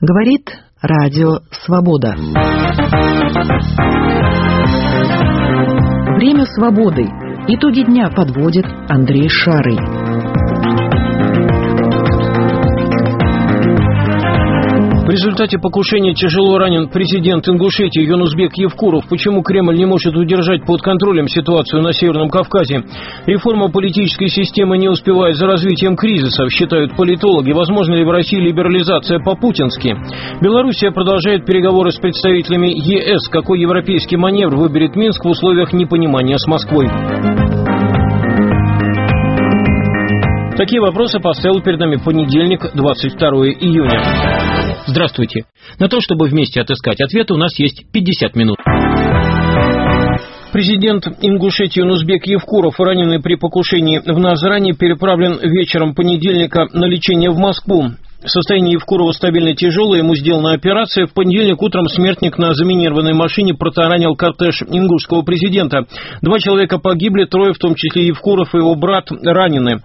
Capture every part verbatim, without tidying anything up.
Говорит Радио Свобода. Время свободы. Итоги дня подводит Андрей Шарый. В результате покушения тяжело ранен президент Ингушетии Юнусбек Евкуров. Почему Кремль не может удержать под контролем ситуацию на Северном Кавказе? Реформа политической системы не успевает за развитием кризисов, считают политологи. Возможно ли в России либерализация по-путински? Белоруссия продолжает переговоры с представителями ЕС. Какой европейский маневр выберет Минск в условиях непонимания с Москвой? Такие вопросы поставил перед нами в понедельник, двадцать второго июня. Здравствуйте. На то, чтобы вместе отыскать ответы, у нас есть пятьдесят минут. Президент Ингушетии Юнусбек Евкуров, раненый при покушении в Назрани, переправлен вечером понедельника на лечение в Москву. Состояние Евкурова стабильно тяжелое, ему сделана операция. В понедельник утром смертник на заминированной машине протаранил кортеж ингушского президента. Два человека погибли, трое, в том числе Евкуров и его брат, ранены.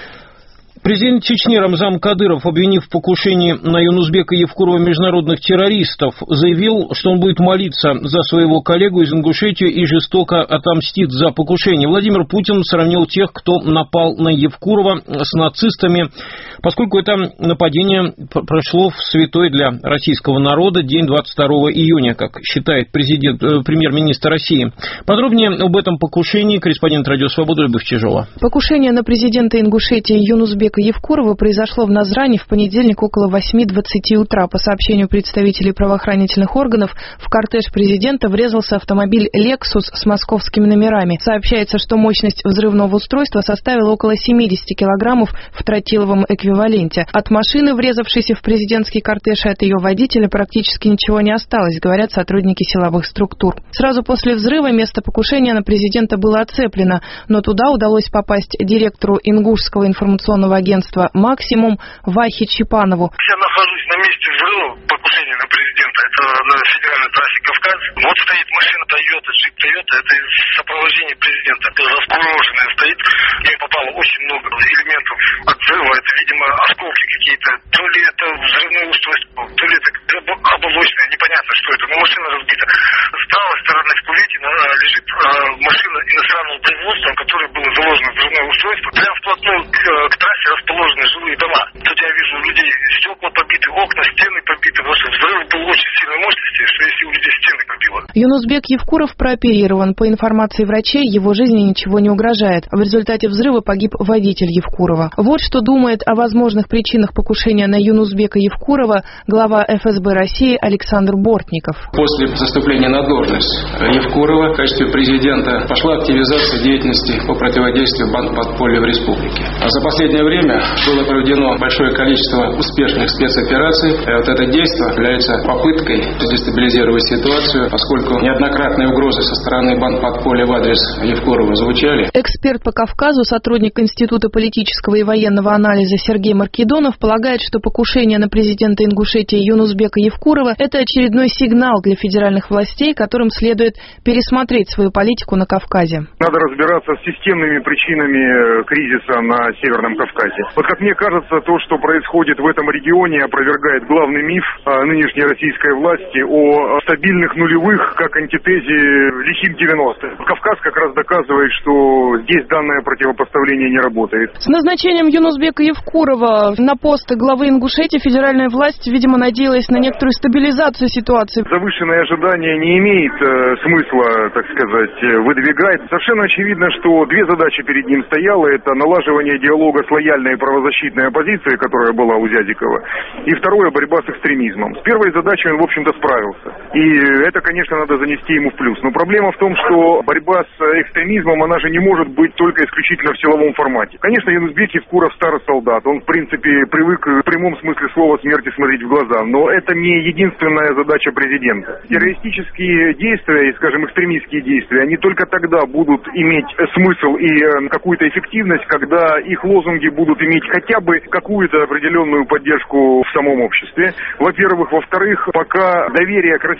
Президент Чечни Рамзан Кадыров, обвинив в покушении на Юнусбека Евкурова международных террористов, заявил, что он будет молиться за своего коллегу из Ингушетии и жестоко отомстит за покушение. Владимир Путин сравнил тех, кто напал на Евкурова, с нацистами, поскольку это нападение прошло в святой для российского народа день двадцать второго июня, как считает президент, э, премьер-министр России. Подробнее об этом покушении корреспондент Радио Свобода Любовь Чижова. Покушение на президента Ингушетии Юнусбека Евкурова произошло в Назрани в понедельник около восьми двадцати утра. По сообщению представителей правоохранительных органов, в кортеж президента врезался автомобиль «Лексус» с московскими номерами. Сообщается, что мощность взрывного устройства составила около семидесяти килограммов в тротиловом эквиваленте. От машины, врезавшейся в президентский кортеж, и от ее водителя практически ничего не осталось, говорят сотрудники силовых структур. Сразу после взрыва место покушения на президента было оцеплено, но туда удалось попасть директору Ингушского информационного агентства «Максимум» Вахе Чипанову. Я нахожусь на месте взрыва покушения на президента. Это на федеральной трассе Кавказ. Вот стоит машина Toyota, джип Toyota. Это из сопровождения президента. Это раскуроженная стоит. В ней попало очень много элементов от взрыва. Это, видимо, осколки какие-то. То ли это взрывное устройство, то ли это оболочное. Непонятно, что это. Но машина разбита. С правой стороны в кювете лежит машина иностранного производства, в которой было заложено взрывное устройство. Прямо вплотную к, к трассе расположены жилые дома. Тут я вижу у людей стекла побиты, окна, стены побиты. Потому что взрыв был очень сильной мощности, что если у людей стены побило. Юнусбек Евкуров прооперирован. По информации врачей, его жизни ничего не угрожает. В результате взрыва погиб водитель Евкурова. Вот что думает о возможных причинах покушения на Юнусбека Евкурова глава эф эс бэ России Александр Бортников. После заступления на должность Евкурова в качестве президента пошла активизация деятельности по противодействию бандподполья в республике. А за последнее время было проведено большое количество успешных спецопераций. И вот это действие является попыткой дестабилизировать ситуацию, поскольку неоднократные угрозы со стороны бандподполья в адрес Евкурова звучали. Эксперт по Кавказу, сотрудник Института политического и военного анализа Сергей Маркедонов полагает, что покушение на президента Ингушетии Юнусбека Евкурова – это очередной сигнал для федеральных властей, которым следует пересмотреть свою политику на Кавказе. Надо разбираться с системными причинами кризиса на Северном Кавказе. Вот как мне кажется, то, что происходит в этом регионе, опровергает главный миф нынешней российской власти о стабильных нулевых, как антитезе лихих девяностых. Кавказ как раз доказывает, что здесь данное противопоставление не работает. С назначением Юнусбека Евкурова на пост главы Ингушетии федеральная власть, видимо, надеялась на некоторую стабилизацию ситуации. Завышенное ожидание не имеет э, смысла, так сказать, выдвигать. Совершенно очевидно, что две задачи перед ним стояло. Это налаживание диалога с лояльной правозащитной оппозицией, которая была у Зядикова. И второе, борьба с экстремизмом. С первой задачей он, в общем-то, справился. И это, конечно, надо занести ему в плюс. Но проблема в том, что борьба с экстремизмом, она же не может быть только исключительно в силовом формате. Конечно, Юнусбек Евкуров старый солдат. Он, в принципе, привык в прямом смысле слова смерти смотреть в глаза. Но это не единственная задача президента. Террористические действия и, скажем, экстремистские действия, они только тогда будут иметь смысл и какую-то эффективность, когда их лозунги будут иметь хотя бы какую-то определенную поддержку в самом обществе. Во-первых. Во-вторых, пока доверие к российской власти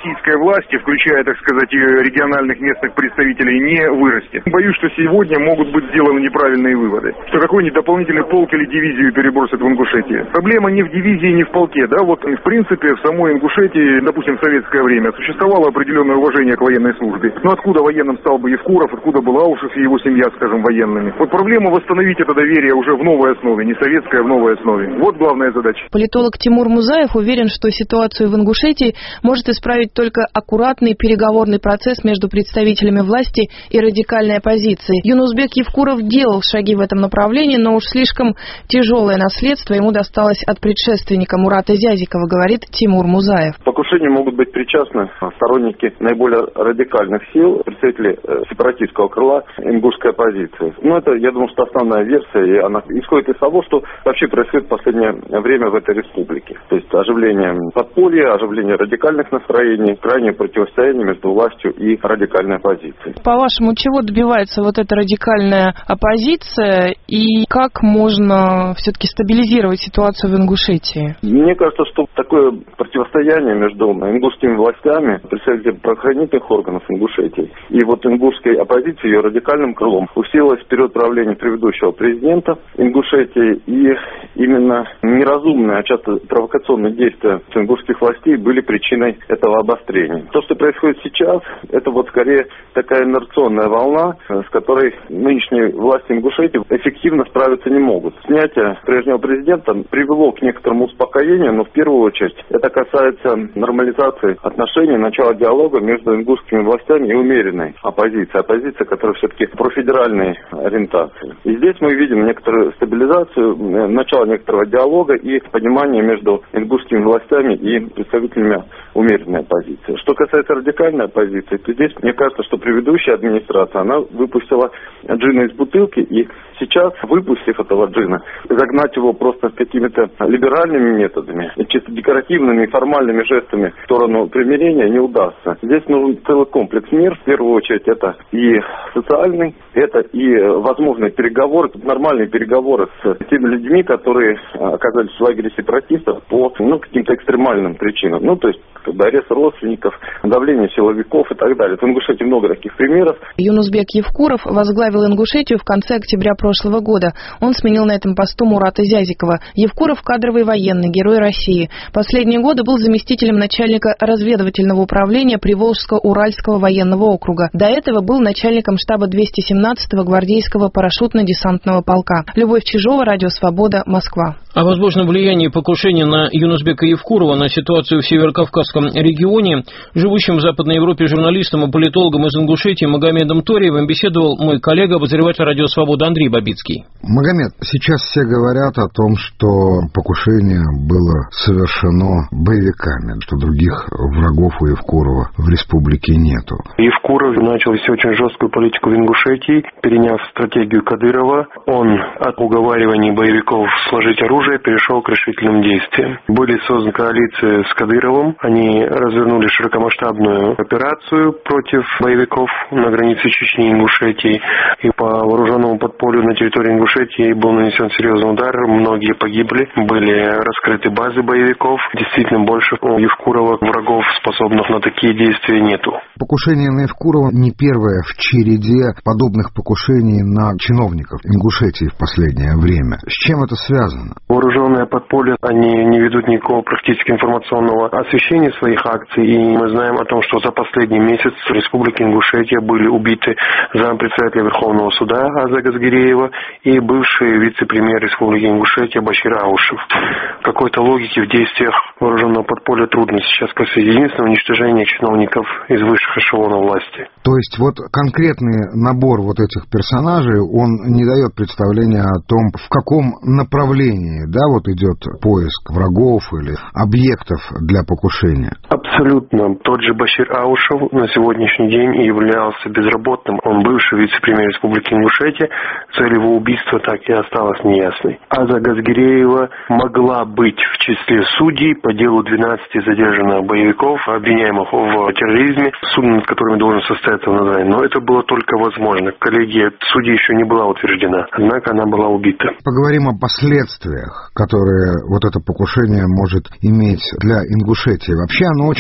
власти, включая, так сказать, региональных местных представителей, не вырастет. Боюсь, что сегодня могут быть сделаны неправильные выводы. Что какой-нибудь дополнительный полк или дивизию перебросят в Ингушетию. Проблема не в дивизии, не в полке. Да, вот в принципе в самой Ингушетии, допустим, в советское время существовало определенное уважение к военной службе. Но откуда военным стал бы Евкуров, откуда был Аушев и его семья, скажем, военными? Вот проблема восстановить это доверие уже в новой основе, не советское, а в новой основе. Вот главная задача. Политолог Тимур Музаев уверен, что ситуацию в Ингушетии может исправить только аккуратный переговорный процесс между представителями власти и радикальной оппозиции. Юнузбек Евкуров делал шаги в этом направлении, но уж слишком тяжелое наследство ему досталось от предшественника Мурата Зязикова, говорит Тимур Музаев. К покушению могут быть причастны сторонники наиболее радикальных сил, представители сепаратистского крыла ингушской оппозиции. Но это, я думаю, что основная версия, и она исходит из того, что вообще происходит в последнее время в этой республике. То есть оживление подполья, оживление радикальных настроений, крайнее противостояние между властью и радикальной оппозицией. По-вашему, чего добивается вот эта радикальная оппозиция и как можно все-таки стабилизировать ситуацию в Ингушетии? Мне кажется, что такое противостояние между ингушскими властями, представителями правоохранительных органов Ингушетии и вот ингушской оппозицией, ее радикальным крылом, усилилось в период правления предыдущего президента Ингушетии, и именно неразумные, а часто провокационные действия ингушских властей были причиной этого обострения. То, что происходит сейчас, это вот скорее такая инерционная волна, с которой нынешние власти Ингушетии эффективно справиться не могут. Снятие прежнего президента привело к некоторому успокоению, но в первую очередь это касается нормализации отношений, начала диалога между ингушскими властями и умеренной оппозицией. Оппозиция, которая все-таки профедеральной ориентации. И здесь мы видим некоторую стабилизацию, начало некоторого диалога и понимание между ингушскими властями и представителями умеренной оппозиции. Что касается радикальной оппозиции, то здесь мне кажется, что предыдущая администрация, она выпустила джина из бутылки, и сейчас, выпустив этого джина, загнать его просто какими-то либеральными методами, и чисто декоративными и формальными жестами в сторону примирения не удастся. Здесь нужен целый комплекс мер. В первую очередь это и социальный, это и возможные переговоры, нормальные переговоры с теми людьми, которые оказались в лагере сепаратистов по ну, каким-то экстремальным причинам. Ну, то есть как бы арест родственников, давление силовиков и так далее. В Ингушетии много таких примеров. Юнузбек Евкуров возглавил Ингушетию в конце октября прошлого года. Он сменил на этом посту Мурата Зязикова. Евкуров – кадровый военный, герой России. Последние годы был заместителем начальника разведывательного управления Приволжско-Уральского военного округа. До этого был начальником штаба двести семнадцатого гвардейского парашютно-десантного полка. Любовь Чижова, Радио Свобода, Москва. О возможном влиянии покушения на Юнузбека Евкурова на ситуацию в Северокавказском регионе живущим в Западной Европе журналистом и политологом из Ингушетии Магомедом Ториевым беседовал мой коллега, обозреватель Радио Свобода Андрей Бабицкий. Магомед, сейчас все говорят о том, что покушение было совершено боевиками, что других врагов у Евкурова в республике нету. Евкуров начал вести очень жесткую политику в Ингушетии, переняв стратегию Кадырова. Он от уговариваний боевиков сложить оружие перешел к решительным действиям. Были созданы коалиции с Кадыровым. Они развернули широкомасштабную операцию против боевиков на границе Чечни и Ингушетии. И по вооруженному подполью на территории Ингушетии был нанесен серьезный удар. Многие погибли. Были раскрыты базы боевиков. Действительно, больше у Евкурова врагов, способных на такие действия, нету. Покушение на Евкурова не первое в череде подобных покушений на чиновников Ингушетии в последнее время. С чем это связано? Вооруженное подполье, они не ведут никакого практически информационного освещения своих акций. И мы знаем о том, что за последний месяц в республике Ингушетия были убиты зампредседателя Верховного суда Аза Газгиреева и бывший вице-премьер республики Ингушетия Башир Аушев. Какой-то логики в действиях вооруженного подполья трудно сейчас сказать. Единственное, уничтожение чиновников из высших эшелонов власти. То есть вот конкретный набор вот этих персонажей, он не дает представления о том, в каком направлении, да, вот идет поиск врагов или объектов для покушения? Абсолютно. Тот же Башир Аушев на сегодняшний день являлся безработным. Он бывший вице-премьер республики Ингушетия. Цель его убийства так и осталась неясной. Аза Газгиреева могла быть в числе судей по делу двенадцати задержанных боевиков, обвиняемых в терроризме, суд над которыми должен состояться в Назаране. Но это было только возможно. Коллегия судей еще не была утверждена. Однако она была убита. Поговорим о последствиях, которые вот это покушение может иметь для Ингушетии. Вообще оно очень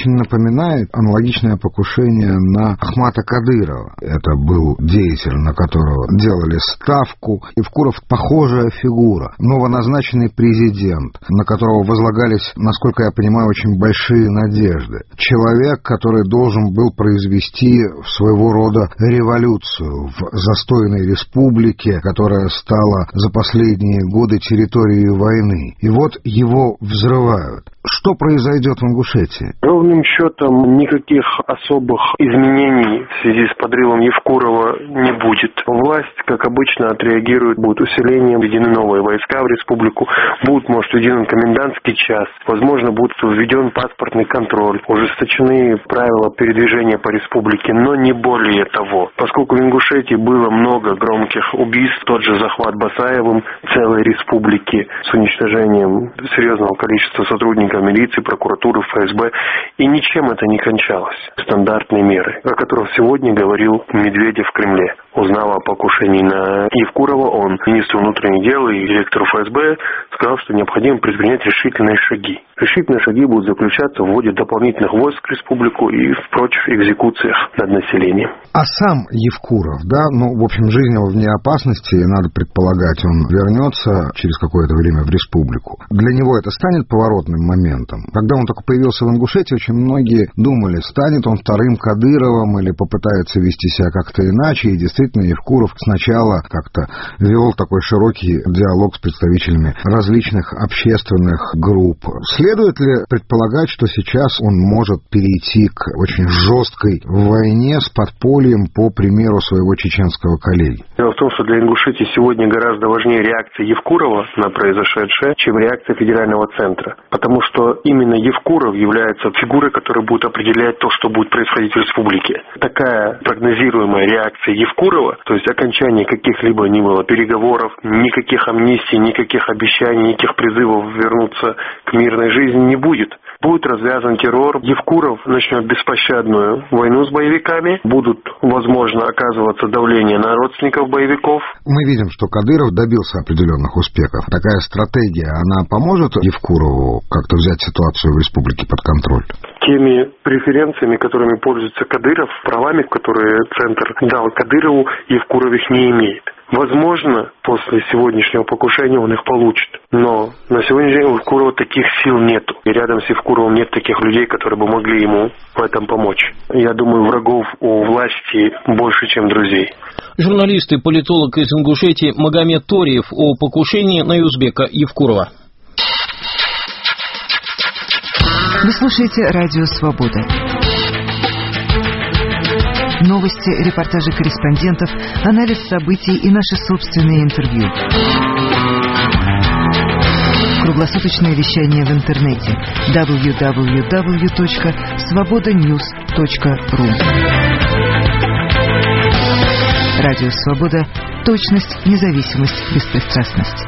очень напоминает аналогичное покушение на Ахмата Кадырова. Это был деятель, на которого делали ставку. Евкуров — похожая фигура. Новоназначенный президент, на которого возлагались, насколько я понимаю, очень большие надежды. Человек, который должен был произвести своего рода революцию в застойной республике, которая стала за последние годы территорией войны. И вот его взрывают. Что произойдет в Ингушетии? Ровным счетом никаких особых изменений в связи с подрывом Евкурова не будет. Власть, как обычно, отреагирует, будет усилением, введены новые войска в республику, будет, может, введен комендантский час, возможно, будет введен паспортный контроль, ужесточены правила передвижения по республике, но не более того. Поскольку в Ингушетии было много громких убийств, тот же захват Басаевым целой республики с уничтожением серьезного количества сотрудников милиции, прокуратуры, эф эс бэ, и ничем это не кончалось. Стандартные меры, о которых сегодня говорил Медведев в Кремле. Узнав о покушении на Евкурова, он, министр внутренних дел и директор эф эс бэ, сказал, что необходимо предпринять решительные шаги. Решительные шаги будут заключаться в вводе дополнительных войск в республику и в прочих экзекуциях над населением. А сам Евкуров, да, ну, в общем, жизнь его вне опасности, надо предполагать, он вернется через какое-то время в республику. Для него это станет поворотным моментом. Когда он только появился в Ингушетии, очень многие думали, станет он вторым Кадыровым или попытается вести себя как-то иначе, и действительно Евкуров сначала как-то вел такой широкий диалог с представителями различных общественных групп. Следует ли предполагать, что сейчас он может перейти к очень жесткой войне с подпольем, по примеру своего чеченского коллеги? Дело в том, что для Ингушетии сегодня гораздо важнее реакция Евкурова на произошедшее, чем реакция федерального центра. Потому что именно Евкуров является фигурой, которая будет определять то, что будет происходить в республике. Такая прогнозируемая реакция Евкурова, то есть окончание каких-либо ни было переговоров, никаких амнистий, никаких обещаний, никаких призывов вернуться к мирной жизни не будет. Будет развязан террор, Евкуров начнет беспощадную войну с боевиками, будут, возможно, оказываться давление на родственников боевиков. Мы видим, что Кадыров добился определенных успехов. Такая стратегия, она поможет Евкурову как-то взять ситуацию в республике под контроль? Теми преференциями, которыми пользуется Кадыров, правами, которые Центр дал Кадырову, Евкуров их не имеет. Возможно, после сегодняшнего покушения он их получит. Но на сегодняшний день у Евкурова таких сил нету. И рядом с Евкуровым нет таких людей, которые бы могли ему в этом помочь. Я думаю, врагов у власти больше, чем друзей. Журналист и политолог из Ингушетии Магомед Ториев о покушении на узбека Евкурова. Вы слушаете «Радио Свобода». Новости, репортажи корреспондентов, анализ событий и наши собственные интервью. Круглосуточное вещание в интернете дабл ю дабл ю дабл ю точка свобода ньюс точка ру. Радио Свобода. Точность, независимость, беспристрастность.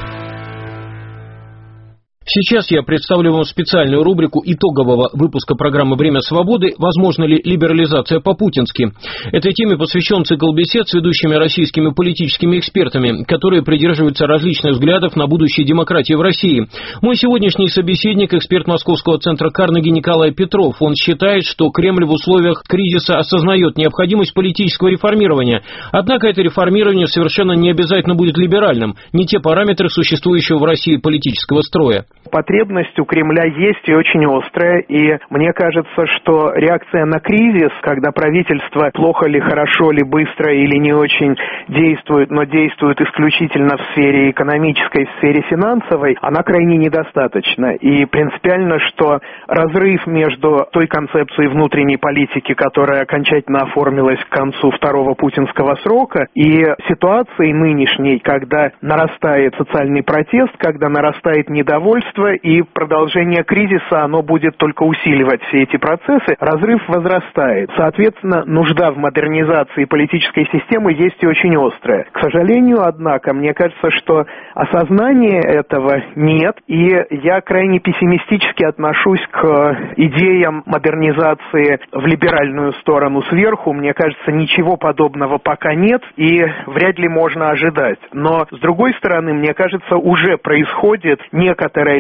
Сейчас я представлю вам специальную рубрику итогового выпуска программы «Время свободы. Возможно ли либерализация по-путински?». Этой теме посвящен цикл бесед с ведущими российскими политическими экспертами, которые придерживаются различных взглядов на будущее демократии в России. Мой сегодняшний собеседник – эксперт Московского центра Карнеги Николай Петров. Он считает, что Кремль в условиях кризиса осознает необходимость политического реформирования. Однако это реформирование совершенно не обязательно будет либеральным, не те параметры существующего в России политического строя. Потребность у Кремля есть и очень острая, и мне кажется, что реакция на кризис, когда правительство плохо ли, хорошо ли, быстро или не очень действует, но действует исключительно в сфере экономической, в сфере финансовой, она крайне недостаточна. И принципиально, что разрыв между той концепцией внутренней политики, которая окончательно оформилась к концу второго путинского срока, и ситуацией нынешней, когда нарастает социальный протест, когда нарастает недовольство, и продолжение кризиса, оно будет только усиливать все эти процессы, разрыв возрастает. Соответственно, нужда в модернизации политической системы есть и очень острая. К сожалению, однако, мне кажется, что осознания этого нет, и я крайне пессимистически отношусь к идеям модернизации в либеральную сторону сверху. Мне кажется, ничего подобного пока нет, и вряд ли можно ожидать. Но, с другой стороны, мне кажется, уже происходит некоторая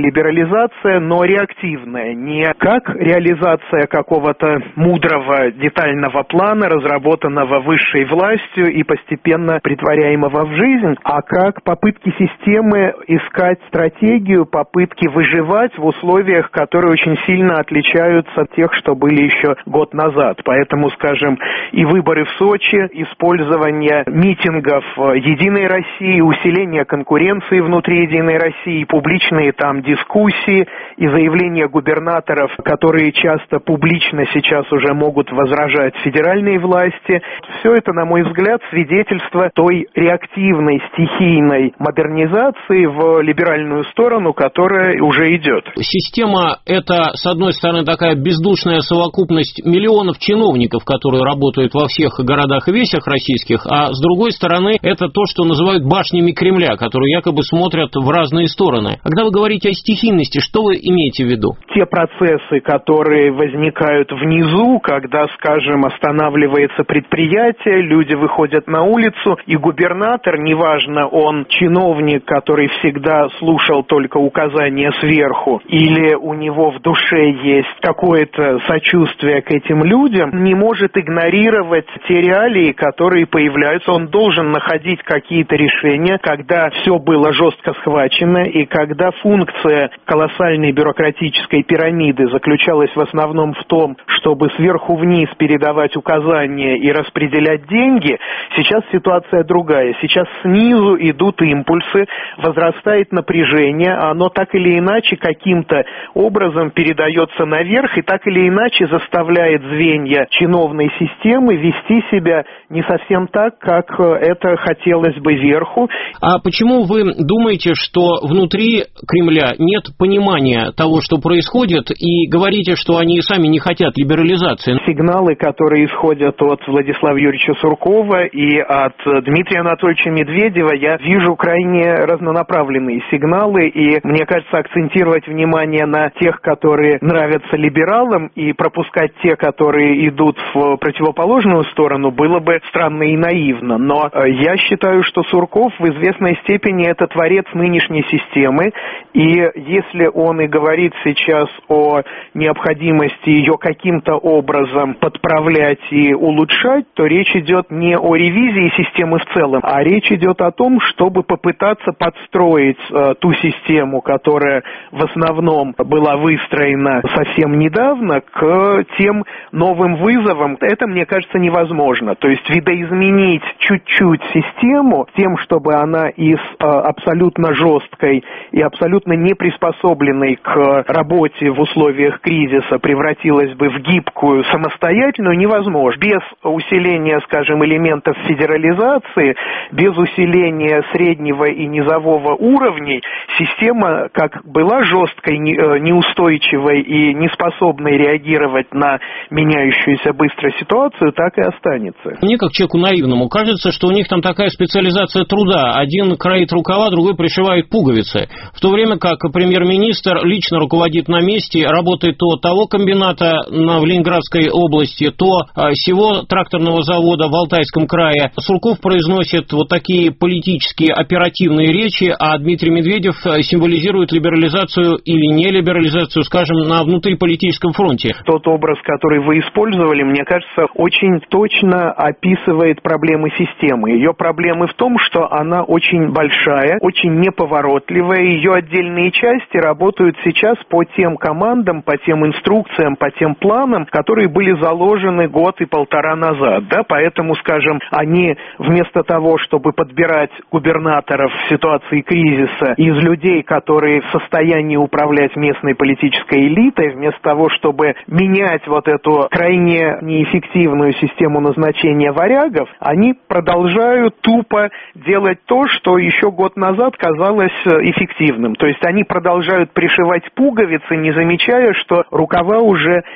либерализация, но реактивная, не как реализация какого-то мудрого детального плана, разработанного высшей властью и постепенно претворяемого в жизнь, а как попытки системы искать стратегию, попытки выживать в условиях, которые очень сильно отличаются от тех, что были еще год назад. Поэтому, скажем, и выборы в Сочи, использование митингов «Единой России», усиление конкуренции внутри «Единой России», публичные там дискуссии и заявления губернаторов, которые часто публично сейчас уже могут возражать федеральной власти. Все это, на мой взгляд, свидетельство той реактивной, стихийной модернизации в либеральную сторону, которая уже идет. Система – это, с одной стороны, такая бездушная совокупность миллионов чиновников, которые работают во всех городах и весях российских, а с другой стороны, это то, что называют башнями Кремля, которые якобы смотрят в разные стороны. Когда вы говорите о стихийности, что вы имеете в виду? Те процессы, которые возникают внизу, когда, скажем, останавливается предприятие, люди выходят на улицу, и губернатор, неважно, он чиновник, который всегда слушал только указания сверху, или у него в душе есть какое-то сочувствие к этим людям, не может игнорировать те реалии, которые появляются. Он должен находить какие-то решения, когда все было жестко схвачено, и когда функция колоссальной бюрократической пирамиды заключалась в основном в том, чтобы сверху вниз передавать указания и распределять деньги, сейчас ситуация другая. Сейчас снизу идут импульсы, возрастает напряжение, оно так или иначе каким-то образом передается наверх и так или иначе заставляет звенья чиновной системы вести себя не совсем так, как это хотелось бы верху. А почему вы думаете, что внутри Кремля нет понимания того, что происходит, и говорите, что они сами не хотят либерализации? Сигналы, которые исходят от Владислава Юрьевича Суркова и от Дмитрия Анатольевича Медведева, я вижу крайне разнонаправленные сигналы, и мне кажется, акцентировать внимание на тех, которые нравятся либералам, и пропускать те, которые идут в противоположную сторону, было бы странно и наивно. Но я считаю, что Сурков в известной степени это творец нынешней системы, и если он и говорит сейчас о необходимости ее каким-то образом подправлять и улучшать, то речь идет не о ревизии системы в целом, а речь идет о том, чтобы попытаться подстроить э, ту систему, которая в основном была выстроена совсем недавно, к тем новым вызовам. Это, мне кажется, невозможно. То есть видоизменить чуть-чуть систему тем, чтобы она из э, абсолютно жесткой и абсолютно не приспособленной к работе в условиях кризиса превратилась бы в гибкую, самостоятельную, невозможно. Без усиления, скажем, элементов федерализации, без усиления среднего и низового уровней, система, как была жесткой, неустойчивой и неспособной реагировать на меняющуюся быстро ситуацию, так и останется. Мне, как человеку наивному, кажется, что у них там такая специализация труда. Один краит рукава, другой пришивает пуговицы. В то время как премьер-министр лично руководит на месте, работает то того комбината в Ленинградской области, то сего тракторного завода в Алтайском крае. Сурков произносит вот такие политические оперативные речи, а Дмитрий Медведев символизирует либерализацию или не либерализацию, скажем, на внутриполитическом фронте. Тот образ, который вы использовали, мне кажется, очень точно описывает проблемы системы. Ее проблемы в том, что она очень большая, очень неповоротливая, ее отдельные части работают сейчас по тем командам, по тем инструкциям, по тем планам, которые были заложены год и полтора назад. Да? Поэтому, скажем, они вместо того, чтобы подбирать губернаторов в ситуации кризиса из людей, которые в состоянии управлять местной политической элитой, вместо того, чтобы менять вот эту крайне неэффективную систему назначения варягов, они продолжают тупо делать то, что еще год назад казалось эффективным. То есть они продолжают пришивать пуговицы, не замечая, что рукава уже нет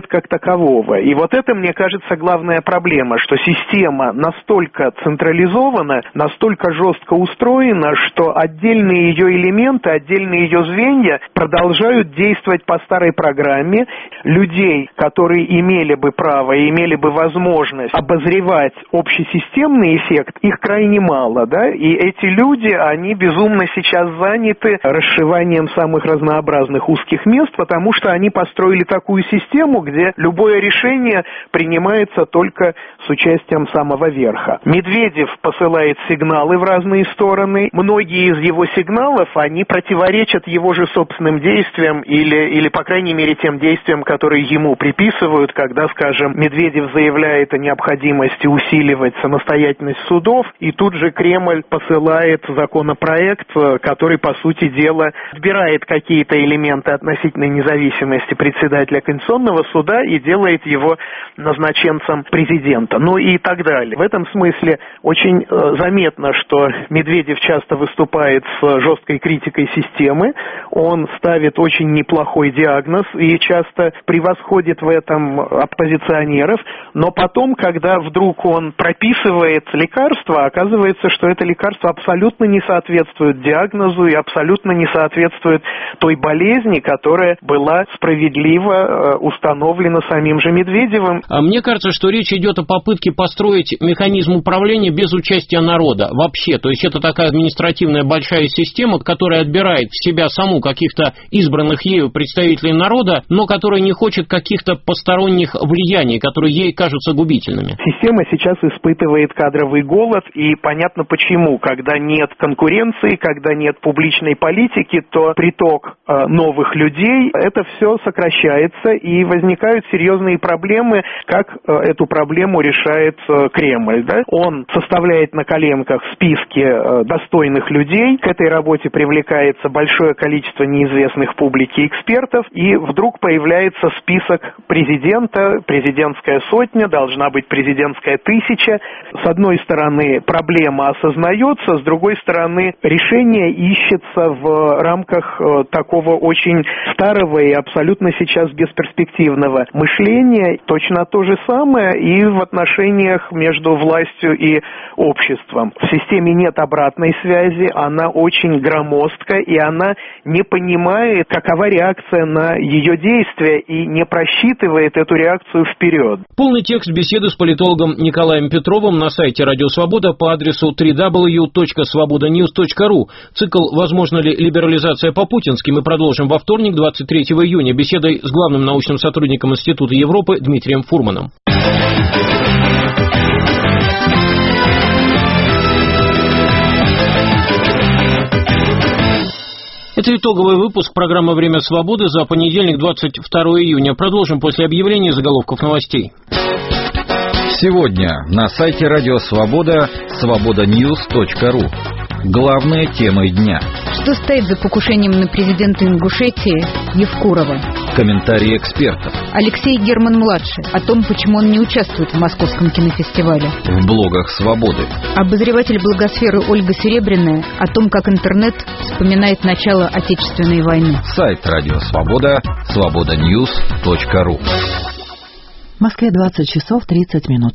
нет как такового. И вот это, мне кажется, главная проблема, что система настолько централизована, настолько жестко устроена, что отдельные ее элементы, отдельные ее звенья продолжают действовать по старой программе. Людей, которые имели бы право и имели бы возможность обозревать общесистемный эффект, их крайне мало, да, и эти люди, они безумно сейчас заняты расшиванием самых разнообразных узких мест, потому что они построили такую систему, где любое решение принимается только с участием самого верха. Медведев посылает сигналы в разные стороны. Многие из его сигналов, они противоречат его же собственным действиям или, или по крайней мере, тем действиям, которые ему приписывают, когда, скажем, Медведев заявляет о необходимости усиливать самостоятельность судов, и тут же Кремль посылает законопроект, который, по сути дела, отбирает какие-то элементы относительной независимости председателя Конституционного суда и делает его назначенцем президента, ну и так далее. В этом смысле очень э, заметно, что Медведев часто выступает с жесткой критикой системы, он ставит очень неплохой диагноз и часто превосходит в этом оппозиционеров, но потом, когда вдруг он прописывает лекарство, оказывается, что это лекарство абсолютно не соответствует диагнозу и абсолютно не соответствует той болезни, которая была справедливо установлена самим же Медведевым. А мне кажется, что речь идет о попытке построить механизм управления без участия народа вообще. То есть это такая административная большая система, которая отбирает в себя саму каких-то избранных ею представителей народа, но которая не хочет каких-то посторонних влияний, которые ей кажутся губительными. Система сейчас испытывает кадровый голод, и понятно почему. Когда нет конкуренции, когда нет публичной политики, то приток э, новых людей, это все сокращается, и возникают серьезные проблемы, как э, эту проблему решает э, Кремль. Да? Он составляет на коленках списки э, достойных людей, к этой работе привлекается большое количество неизвестных публике экспертов, и вдруг появляется список президента, президентская сотня, должна быть президентская тысяча. С одной стороны, проблема осознается, с другой стороны, решение ищется в рамках э, такого очень старого и абсолютно сейчас бесперспективного мышления. Точно то же самое и в отношениях между властью и обществом. В системе нет обратной связи, она очень громоздка, и она не понимает, какова реакция на ее действия, и не просчитывает эту реакцию вперед. Полный текст беседы с политологом Николаем Петровым на сайте Радио Свобода по адресу дабл ю дабл ю дабл ю точка свобода ньюс точка ру. Цикл «Возможно ли либерализация по-путински» мы продолжим во вторник, двадцать третьего июня, беседой с главным научным сотрудником Института Европы Дмитрием Фурманом. Это итоговый выпуск программы «Время свободы» за понедельник, двадцать второго июня. Продолжим после объявления заголовков новостей. Сегодня на сайте Радио Свобода свобода ньюс точка ру. Главные темы дня. Что стоит за покушением на президента Ингушетии Евкурова? Комментарии экспертов. Алексей Герман-младший о том, почему он не участвует в Московском кинофестивале. В блогах «Свободы». Обозреватель блогосферы Ольга Серебряная о том, как интернет вспоминает начало Отечественной войны. Сайт Радио Свобода свобода ньюс точка ру. В Москве двадцать часов тридцать минут.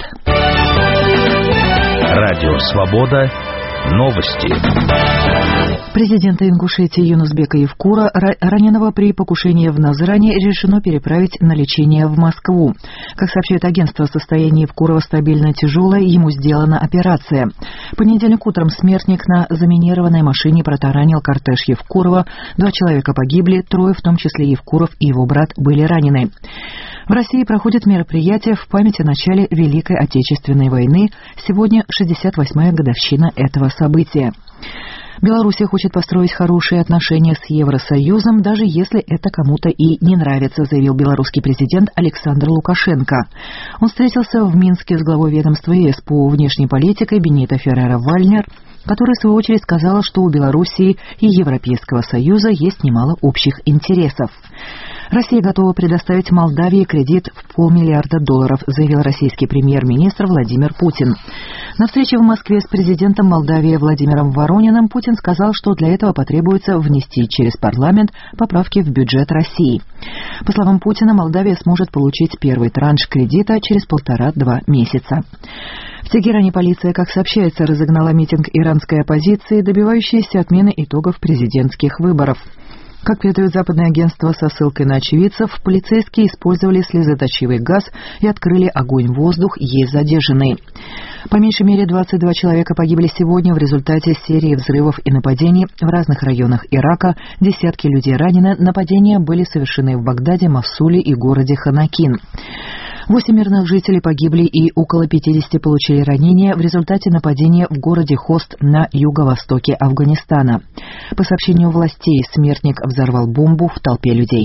Радио Свобода. Новости. Президента Ингушетии Юнусбека Евкура, раненого при покушении в Назрани, решено переправить на лечение в Москву. Как сообщает агентство, состояние Евкурова стабильно тяжелое, ему сделана операция. В понедельник утром смертник на заминированной машине протаранил кортеж Евкурова. Два человека погибли, трое, в том числе Евкуров и его брат, были ранены. В России проходит мероприятие в память о начале Великой Отечественной войны. Сегодня шестьдесят восьмая годовщина этого события. Белоруссия хочет построить хорошие отношения с Евросоюзом, даже если это кому-то и не нравится, заявил белорусский президент Александр Лукашенко. Он встретился в Минске с главой ведомства ЕС по внешней политике Бенито Феррера-Вальнер, которая, в свою очередь, сказала, что у Белоруссии и Европейского Союза есть немало общих интересов. Россия готова предоставить Молдавии кредит в полмиллиарда долларов, заявил российский премьер-министр Владимир Путин. На встрече в Москве с президентом Молдавии Владимиром Ворониным Путин сказал, что для этого потребуется внести через парламент поправки в бюджет России. По словам Путина, Молдавия сможет получить первый транш кредита через полтора-два месяца. В Тегеране полиция, как сообщается, разогнала митинг иранской оппозиции, добивающийся отмены итогов президентских выборов. Как передают западное агентство со ссылкой на очевидцев, полицейские использовали слезоточивый газ и открыли огонь в воздух, есть задержанные. По меньшей мере двадцать два человека погибли сегодня в результате серии взрывов и нападений в разных районах Ирака. Десятки людей ранены. Нападения были совершены в Багдаде, Мосуле и городе Ханакин. Восемь мирных жителей погибли и около пятидесяти получили ранения в результате нападения в городе Хост на юго-востоке Афганистана. По сообщению властей, смертник взорвал бомбу в толпе людей.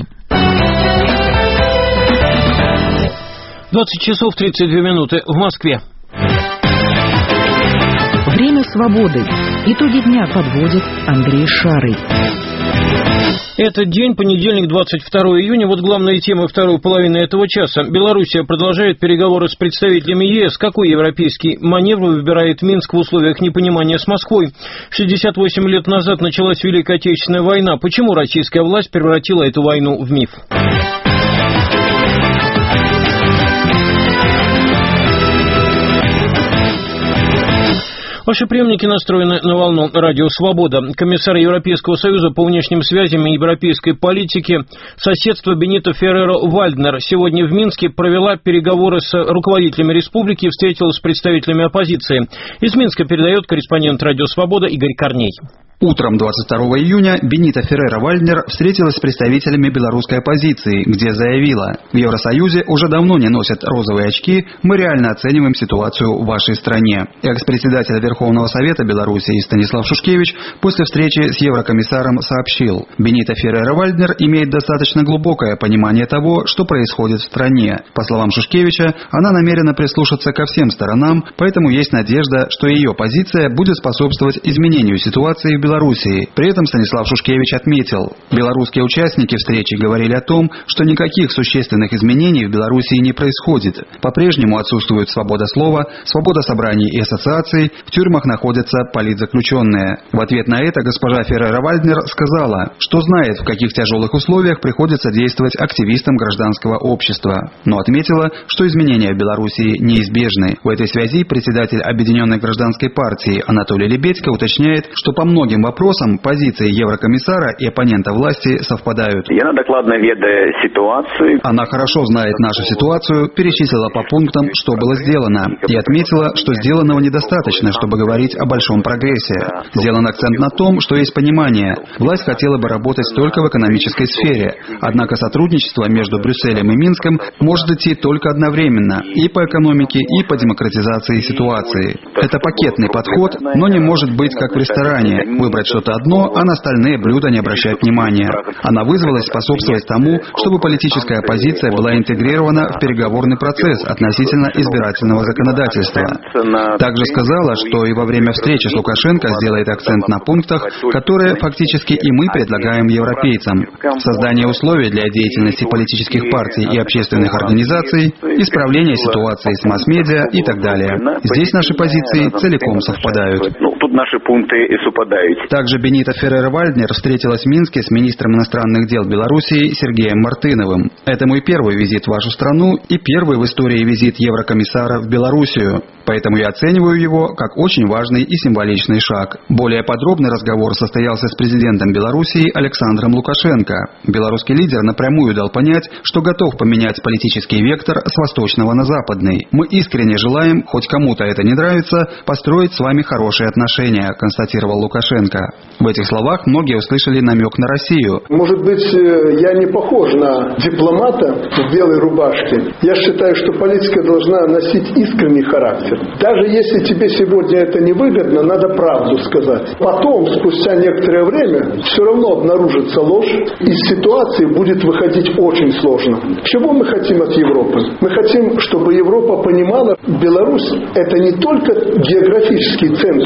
двадцать часов тридцать две минуты в Москве. Время свободы. Итоги дня подводит Андрей Шарый. Этот день, понедельник, двадцать второго июня. Вот главные темы второй половины этого часа. Белоруссия продолжает переговоры с представителями ЕС. Какой европейский маневр выбирает Минск в условиях непонимания с Москвой? шестьдесят восемь лет назад началась Великая Отечественная война. Почему российская власть превратила эту войну в миф? Ваши приемники настроены на волну радио «Свобода». Комиссар Европейского союза по внешним связям и европейской политике соседства Бенито Ферреро-Вальднер сегодня в Минске провела переговоры с руководителями республики и встретилась с представителями оппозиции. Из Минска передает корреспондент радио «Свобода» Игорь Корней. Утром двадцать второго июня Бенито Ферреро-Вальднер встретилась с представителями белорусской оппозиции, где заявила: в Евросоюзе уже давно не носят розовые очки, мы реально оцениваем ситуацию в вашей стране. Экс-председатель Верховного Совета Беларуси Станислав Шушкевич после встречи с еврокомиссаром сообщил: Бенито Ферреро-Вальднер имеет достаточно глубокое понимание того, что происходит в стране. По словам Шушкевича, она намерена прислушаться ко всем сторонам, поэтому есть надежда, что ее позиция будет способствовать изменению ситуации в Белоруссии. При этом Станислав Шушкевич отметил: белорусские участники встречи говорили о том, что никаких существенных изменений в Белоруссии не происходит. По-прежнему отсутствует свобода слова, свобода собраний и ассоциаций, в тюрьмах находятся политзаключенные. В ответ на это госпожа Ферреро-Вальднер сказала, что знает, в каких тяжелых условиях приходится действовать активистам гражданского общества, но отметила, что изменения в Белоруссии неизбежны. В этой связи председатель Объединенной гражданской партии Анатолий Лебедько уточняет, что по многим вопросам позиции еврокомиссара и оппонента власти совпадают. Я докладно ведаю ситуацию. Она хорошо знает нашу ситуацию, перечислила по пунктам, что было сделано, и отметила, что сделанного недостаточно, чтобы говорить о большом прогрессе. Сделан акцент на том, что есть понимание. Власть хотела бы работать только в экономической сфере, однако сотрудничество между Брюсселем и Минском может идти только одновременно и по экономике, и по демократизации ситуации. Это пакетный подход, но не может быть как в ресторане. Выбрать что-то одно, а на остальные блюда не обращать внимания. Она вызвалась способствовать тому, чтобы политическая оппозиция была интегрирована в переговорный процесс относительно избирательного законодательства. Также сказала, что и во время встречи с Лукашенко сделает акцент на пунктах, которые фактически и мы предлагаем европейцам. Создание условий для деятельности политических партий и общественных организаций, исправление ситуации с масс-медиа и так далее. Здесь наши позиции целиком совпадают. Тут наши пункты и совпадают. Также Бенито Ферреро-Вальднер встретилась в Минске с министром иностранных дел Белоруссии Сергеем Мартыновым. Это мой первый визит в вашу страну и первый в истории визит еврокомиссара в Белоруссию. Поэтому я оцениваю его как очень важный и символичный шаг. Более подробный разговор состоялся с президентом Белоруссии Александром Лукашенко. Белорусский лидер напрямую дал понять, что готов поменять политический вектор с восточного на западный. Мы искренне желаем, хоть кому-то это не нравится, построить с вами хорошие отношения, констатировал Лукашенко. В этих словах многие услышали намек на Россию. Может быть, я не похож на дипломата в белой рубашке. Я считаю, что политика должна носить искренний характер. Даже если тебе сегодня это невыгодно, надо правду сказать. Потом, спустя некоторое время, все равно обнаружится ложь, и из ситуации будет выходить очень сложно. Чего мы хотим от Европы? Мы хотим, чтобы Европа понимала, Беларусь – это не только географический центр этого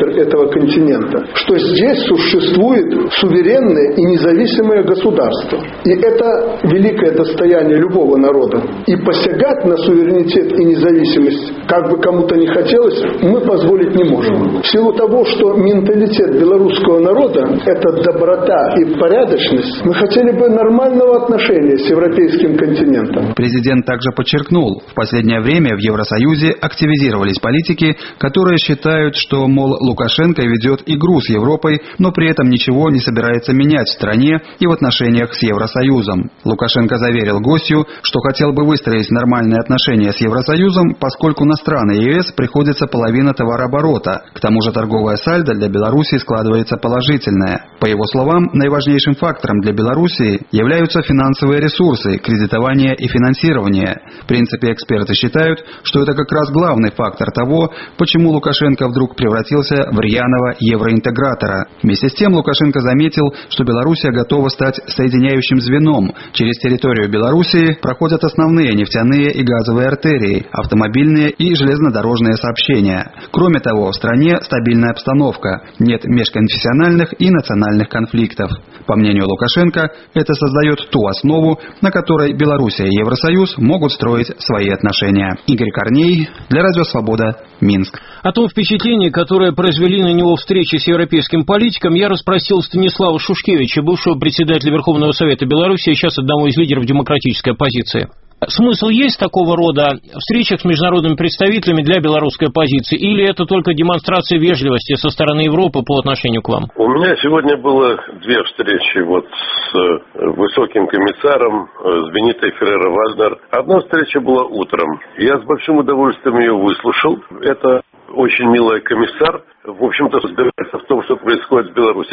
континента, что здесь существует суверенное и независимое государство. И это великое достояние любого народа. И посягать на суверенитет и независимость, как бы кому-то не хотелось, мы позволить не можем. В силу того, что менталитет белорусского народа – это доброта и порядочность, мы хотели бы нормального отношения с европейским континентом. Президент также подчеркнул, в последнее время в Евросоюзе активизировались политики, которые считают, что, мол, Лукашенко ведет игру с Европой, но при этом ничего не собирается менять в стране и в отношениях с Евросоюзом. Лукашенко заверил гостю, что хотел бы выстроить нормальные отношения с Евросоюзом, поскольку на страны ЕС приходится половина товарооборота. К тому же торговая сальдо для Беларуси складывается положительное. По его словам, наиважнейшим фактором для Беларуси являются финансовые ресурсы, кредитование и финансирование. В принципе, эксперты считают, что это как раз главный фактор того, почему Лукашенко вдруг превратился в рьяного евроинтегратора. Вместе с тем Лукашенко заметил, что Белоруссия готова стать соединяющим звеном. Через территорию Белоруссии проходят основные нефтяные и газовые артерии, автомобильные и железнодорожные сообщения. Кроме того, в стране стабильная обстановка, нет межконфессиональных и национальных конфликтов. По мнению Лукашенко, это создает ту основу, на которой Белоруссия и Евросоюз могут строить свои отношения. Игорь Корней, для Радио Свобода, Минск. О том впечатлении, которое произвели на него встречи с европейским политиком, я расспросил Станислава Шушкевича, бывшего председателя Верховного Совета Беларуси, сейчас одного из лидеров демократической оппозиции. Смысл есть такого рода встречах с международными представителями для белорусской оппозиции, или это только демонстрация вежливости со стороны Европы по отношению к вам? У меня сегодня было две встречи вот с высоким комиссаром, с Бенитой Ферреро-Вальнер. Одна встреча была утром. Я с большим удовольствием ее выслушал. Это очень милая комиссар, в общем-то, разбирается в том, что происходит в Беларуси.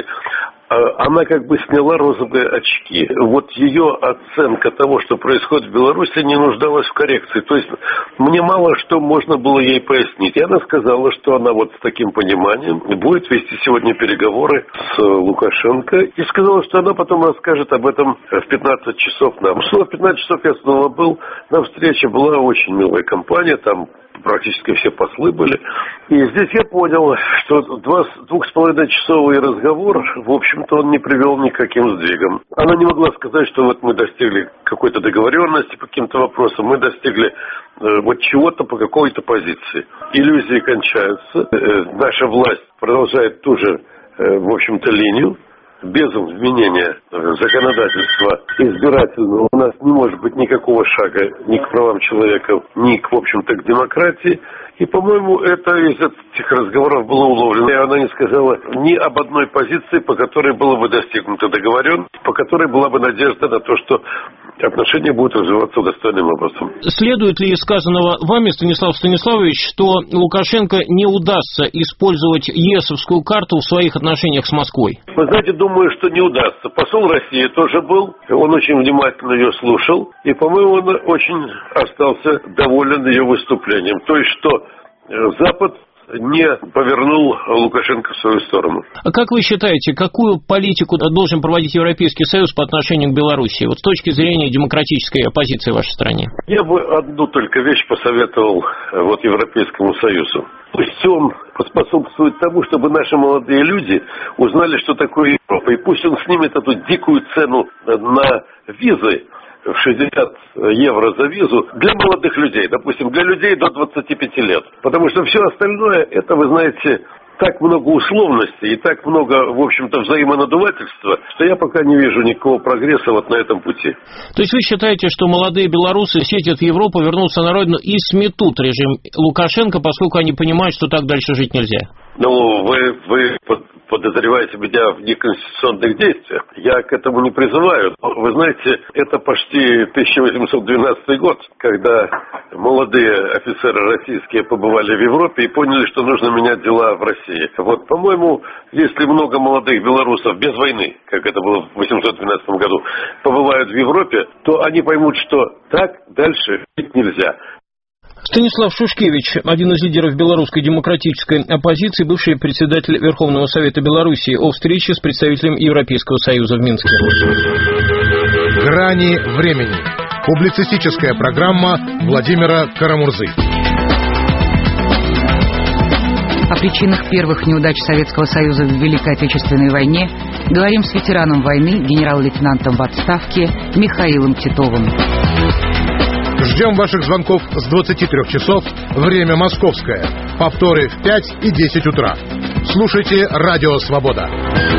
Она как бы сняла розовые очки. Вот ее оценка того, что происходит в Беларуси, не нуждалась в коррекции. То есть мне мало что можно было ей пояснить. И она сказала, что она вот с таким пониманием будет вести сегодня переговоры с Лукашенко. И сказала, что она потом расскажет об этом в пятнадцать часов нам. Снова в пятнадцать часов я снова был на встрече. Была очень милая компания, там практически все послы были. И здесь я понял, что два, двух с половиной часовый разговор, в общем-то, он не привел ни к каким сдвигам. Она не могла сказать, что вот мы достигли какой-то договоренности по каким-то вопросам, мы достигли э, вот чего-то по какой-то позиции. Иллюзии кончаются, э, наша власть продолжает ту же, э, в общем-то, линию. Без изменения законодательства избирательного у нас не может быть никакого шага ни к правам человека, ни, к, в общем-то, к демократии. И, по-моему, это из этих разговоров было уловлено. И она не сказала ни об одной позиции, по которой было бы достигнуто договоренность, по которой была бы надежда на то, что отношения будут развиваться достойным образом. Следует ли из сказанного вами, Станислав Станиславович, что Лукашенко не удастся использовать ЕСовскую карту в своих отношениях с Москвой? Вы знаете, думаю, что не удастся. Посол России тоже был, он очень внимательно ее слушал, и, по-моему, он очень остался доволен ее выступлением. То есть, что Запад не повернул Лукашенко в свою сторону. А как вы считаете, какую политику должен проводить Европейский Союз по отношению к Беларуси, вот с точки зрения демократической оппозиции в вашей стране? Я бы одну только вещь посоветовал вот Европейскому Союзу. Пусть он поспособствует тому, чтобы наши молодые люди узнали, что такое Европа. И пусть он снимет эту дикую цену на визы, в шестьдесят евро за визу для молодых людей, допустим, для людей до двадцати пяти лет. Потому что все остальное, это, вы знаете, так много условностей и так много, в общем-то, взаимонадувательства, что я пока не вижу никакого прогресса вот на этом пути. То есть вы считаете, что молодые белорусы съездят в Европу, вернутся на родину и сметут режим Лукашенко, поскольку они понимают, что так дальше жить нельзя? Ну, вы, вы подозреваете меня в неконституционных действиях. Я к этому не призываю. Вы знаете, это почти тысяча восемьсот двенадцатый год, когда молодые офицеры российские побывали в Европе и поняли, что нужно менять дела в России. Вот, по-моему, если много молодых белорусов без войны, как это было в восемьсот двенадцатом году, побывают в Европе, то они поймут, что так дальше жить нельзя. Станислав Шушкевич, один из лидеров белорусской демократической оппозиции, бывший председатель Верховного Совета Беларуси, о встрече с представителем Европейского Союза в Минске. Грани времени. Публицистическая программа Владимира Карамурзы. О причинах первых неудач Советского Союза в Великой Отечественной войне говорим с ветераном войны, генерал-лейтенантом в отставке Михаилом Титовым. Ждем ваших звонков с двадцати трёх часов, время московское. Повторы в пять и десять утра. Слушайте «Радио Свобода».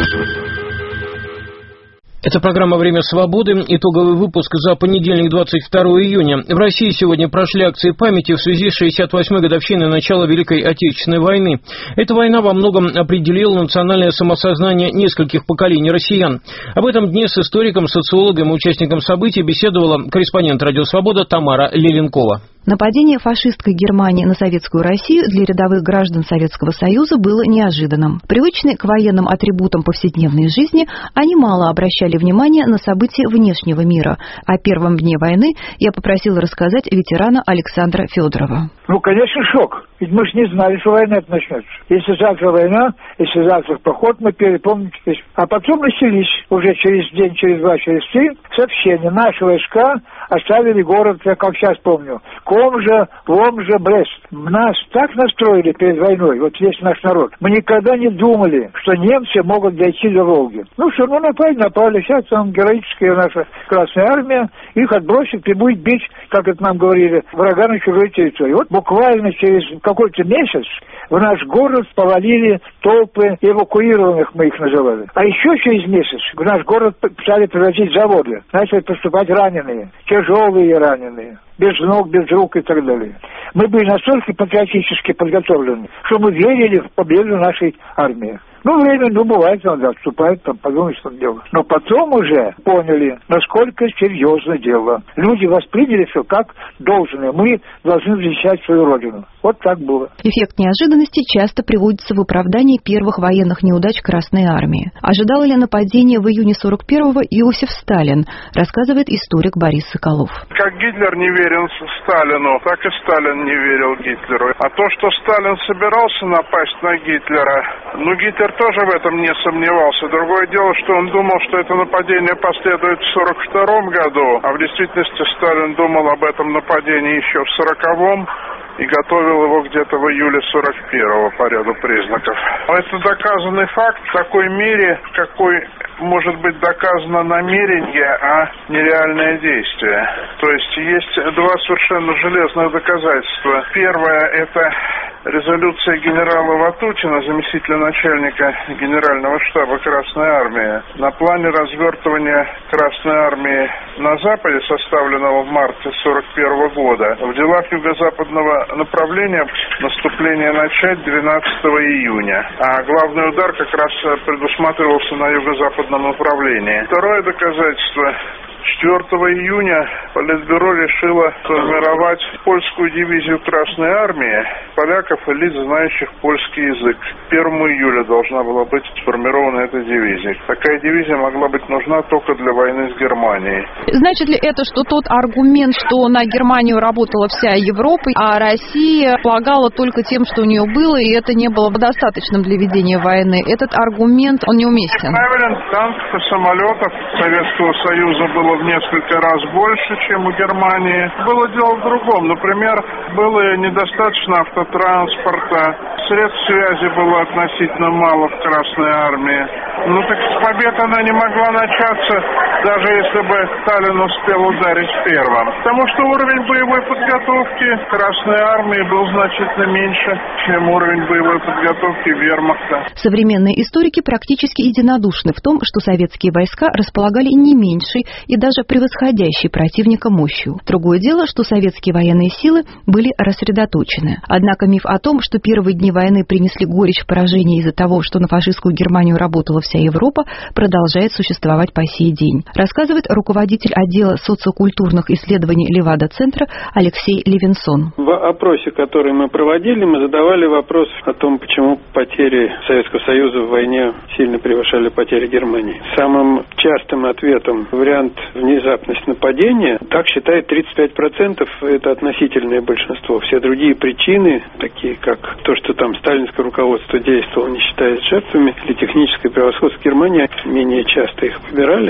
Это программа «Время свободы». Итоговый выпуск за понедельник, двадцать второго июня. В России сегодня прошли акции памяти в связи с шестьдесят восьмой годовщиной начала Великой Отечественной войны. Эта война во многом определила национальное самосознание нескольких поколений россиян. Об этом дне с историком, социологом и участником событий беседовала корреспондент «Радио Свобода» Тамара Леленкова. Нападение фашистской Германии на Советскую Россию для рядовых граждан Советского Союза было неожиданным. Привычные к военным атрибутам повседневной жизни, они мало обращали внимание на события внешнего мира. О первом дне войны я попросила рассказать ветерана Александра Федорова. Ну, конечно, шок. Ведь мы же не знали, что война начнется. Если завтра война, если завтра поход, мы перепомним. А потом начались уже через день, через два, через три сообщения. Наши войска оставили город, я как сейчас помню, Комжа, Ломжа, Брест. Нас так настроили перед войной, вот весь наш народ. Мы никогда не думали, что немцы могут дойти до Волги. Ну что, ну напали, напали. Сейчас там героическая наша Красная Армия их отбросит и будет бить, как это нам говорили, врага на чужой территории. Вот буквально через какой-то месяц в наш город повалили толпы эвакуированных, мы их называли. А еще через месяц в наш город стали привозить заводы. Начали поступать раненые, тяжелые раненые, без ног, без рук и так далее. Мы были настолько патриотически подготовлены, что мы верили в победу нашей армии. Ну, время, ну, бывает, надо отступать, там, подумать, что дело. Но потом уже поняли, насколько серьезно дело. Люди восприняли все как должное. Мы должны защищать свою родину. Вот так было. Эффект неожиданности часто приводится в оправдании первых военных неудач Красной Армии. Ожидало ли нападение в июне сорок первого Иосиф Сталин, рассказывает историк Борис Соколов. Как Гитлер не верил Сталину, так и Сталин не верил Гитлеру. А то, что Сталин собирался напасть на Гитлера, ну, Гитлер тоже в этом не сомневался. Другое дело, что он думал, что это нападение последует в сорок втором году, а в действительности Сталин думал об этом нападении еще в сороковом и готовил его где-то в июле сорок первого по ряду признаков. Это доказанный факт в такой мере, какой может быть доказано намерение, а нереальное действие. То есть есть два совершенно железных доказательства. Первое – это резолюция генерала Ватутина, заместителя начальника Генерального штаба Красной Армии, на плане развертывания Красной Армии на Западе, составленного в марте сорок первого года, в делах юго-западного направления наступление начать двенадцатого июня. А главный удар как раз предусматривался на юго-западном направлении. Второе доказательство. четвёртого июня Политбюро решило сформировать польскую дивизию Красной Армии поляков и лиц, знающих польский язык. первого июля должна была быть сформирована эта дивизия. Такая дивизия могла быть нужна только для войны с Германией. Значит ли это, что тот аргумент, что на Германию работала вся Европа, а Россия полагала только тем, что у нее было, и это не было достаточным для ведения войны, этот аргумент, он неуместен? Правильно, танков и самолетов Советского Союза было в несколько раз больше, чем у Германии. Было дело в другом. Например, было недостаточно автотранспорта, средств связи было относительно мало в Красной Армии. Ну так победа она не могла начаться, даже если бы Сталин успел ударить первым. Потому что уровень боевой подготовки Красной Армии был значительно меньше, чем уровень боевой подготовки вермахта. Современные историки практически единодушны в том, что советские войска располагали не меньшей и даже превосходящей противника мощью. Другое дело, что советские военные силы были рассредоточены. Однако миф о том, что первые дни войны принесли горечь поражения из-за того, что на фашистскую Германию работала вся Европа, продолжает существовать по сей день, рассказывает руководитель отдела социокультурных исследований Левада-центра Алексей Левинсон. В опросе, который мы проводили, мы задавали вопрос о том, почему потери Советского Союза в войне сильно превышали потери Германии. Самым частым ответом вариант внезапность нападения, так считает тридцать пять процентов, это относительное большинство. Все другие причины, такие как то, что там сталинское руководство действовало, не считаясь жертвами, или техническое превосходство Германии, менее часто их выбирали. Среди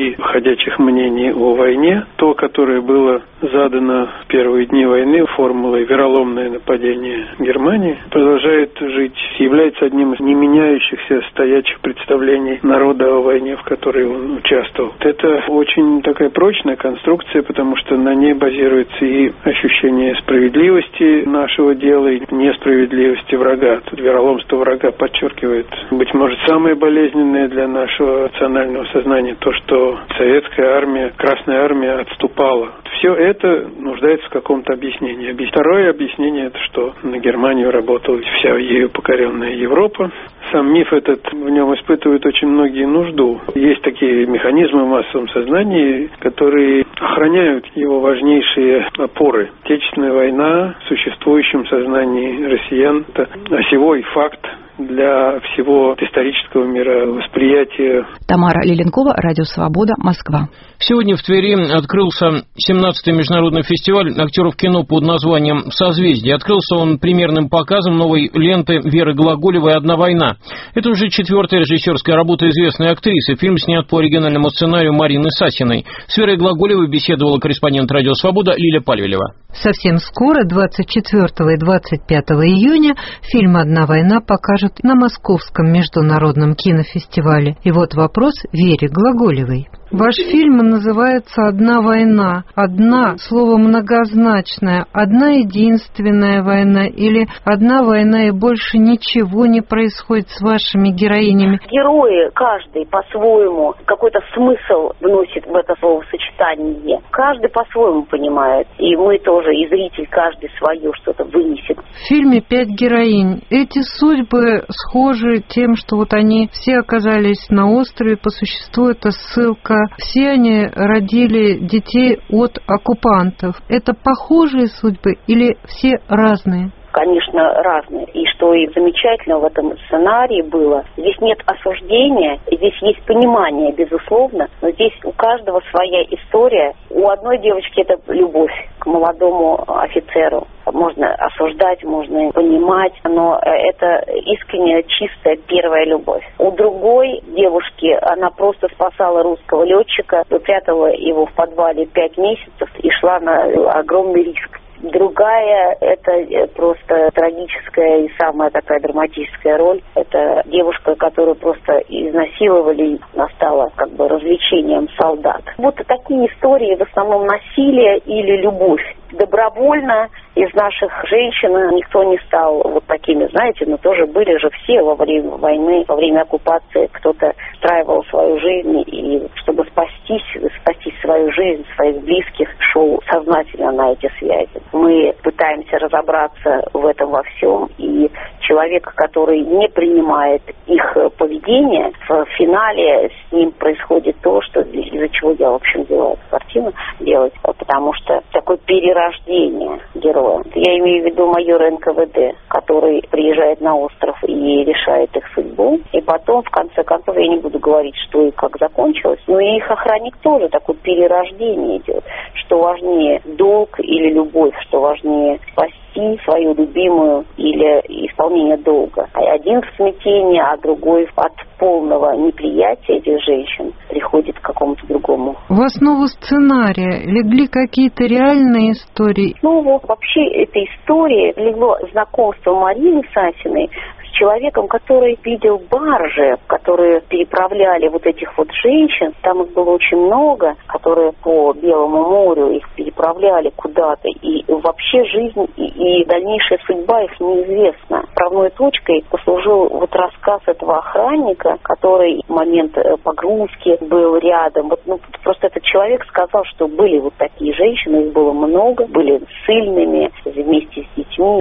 и ходячих мнений о войне. То, которое было задано в первые дни войны формулой «вероломное нападение Германии», продолжает жить, является одним из не меняющихся стоячих представлений народа о войне, в которой он участвовал. Это очень такая прочная конструкция, потому что на ней базируется и ощущение справедливости нашего дела, и несправедливости врага. Тут вероломство врага подчеркивает, быть может, самое болезненное для нашего национального сознания, то, что советская армия, Красная армия отступала. Все это нуждается в каком-то объяснении. Второе объяснение – это что на Германию работала вся ею покоренная Европа. Сам миф этот, в нем испытывают очень многие нужду. Есть такие механизмы в массовом сознании, которые охраняют его важнейшие опоры. Отечественная война в существующем сознании россиян – это осевой факт для всего исторического мировосприятия. Тамара Лиленкова, Радио Свобода, Москва. Сегодня в Твери открылся семнадцатый международный фестиваль актеров кино под названием «Созвездие». Открылся он премьерным показом новой ленты Веры Глаголевой «Одна война». Это уже четвертая режиссерская работа известной актрисы. Фильм снят по оригинальному сценарию Марины Сасиной. С Верой Глаголевой беседовала корреспондент Радио Свобода Лиля Пальвелева. Совсем скоро, двадцать четвёртого и двадцать пятого июня, фильм «Одна война» покажут на Московском международном кинофестивале. И вот вопрос Вере Глаголевой. Ваш фильм называется «Одна война». Одна, слово многозначное. Одна единственная война или одна война и больше ничего не происходит с вашими героинями? Герои, каждый по-своему, какой-то смысл вносит в это словосочетание. Каждый по-своему понимает. И мы тоже, и зритель, каждый свое что-то вынесет. В фильме пять героинь. Эти судьбы схожи тем, что вот они все оказались на острове. По существу это ссылка. Все они родили детей от оккупантов. Это похожие судьбы или все разные? Конечно, разные. И что и замечательно в этом сценарии было, здесь нет осуждения, здесь есть понимание, безусловно, но здесь у каждого своя история. У одной девочки это любовь к молодому офицеру. Можно осуждать, можно понимать, но это искренняя, чистая первая любовь. У другой девушки она просто спасала русского летчика, выпрятала его в подвале пять месяцев и шла на огромный риск. Другая – это просто трагическая и самая такая драматическая роль. Это девушка, которую просто изнасиловали, и она стала как бы развлечением солдат. Вот такие истории, в основном насилие или любовь. Добровольно из наших женщин никто не стал вот такими, знаете, но тоже были же все во время войны, во время оккупации. Кто-то устраивал свою жизнь, и чтобы спастись, спасти свою жизнь, своих близких, шел сознательно на эти связи. Мы пытаемся разобраться в этом во всем, и человек, который не принимает их поведение, в финале с ним происходит то, что из-за чего я, в общем, делаю эту картину делать, потому что такое перерождение героя. Я имею в виду майора эн ка вэ дэ, который приезжает на остров и решает их судьбу, и потом, в конце концов, я не буду говорить, что и как закончилось, но и их охранник тоже такое перерождение идет, что важнее долг или любовь, что важнее спасти свою любимую или исполнение долга. А один в смятении, а другой от полного неприятия этих женщин приходит к какому-то другому. В основу сценария легли какие-то реальные истории? Ну, вот вообще этой истории легло знакомство Марины Сасиной с человеком, который видел баржи, которые переправляли вот этих вот женщин. Там их было очень много, которые по Белому морю их переправляли куда-то. И вообще жизнь и, и дальнейшая судьба их неизвестна. Отправной точкой послужил вот рассказ этого охранника, который в момент погрузки был рядом. Вот, ну, просто этот человек сказал, что были вот такие женщины, их было много, были сильными, вместе с детьми.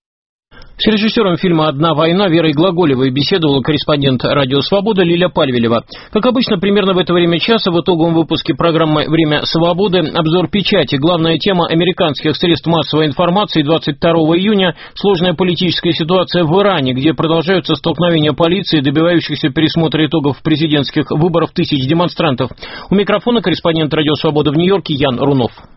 С режиссером фильма «Одна война» Верой Глаголевой беседовала корреспондент «Радио Свобода» Лиля Пальвелева. Как обычно, примерно в это время часа в итоговом выпуске программы «Время свободы» обзор печати. Главная тема американских средств массовой информации двадцать второго июня – сложная политическая ситуация в Иране, где продолжаются столкновения полиции, добивающихся пересмотра итогов президентских выборов тысяч демонстрантов. У микрофона корреспондент «Радио Свобода» в Нью-Йорке Ян Рунов.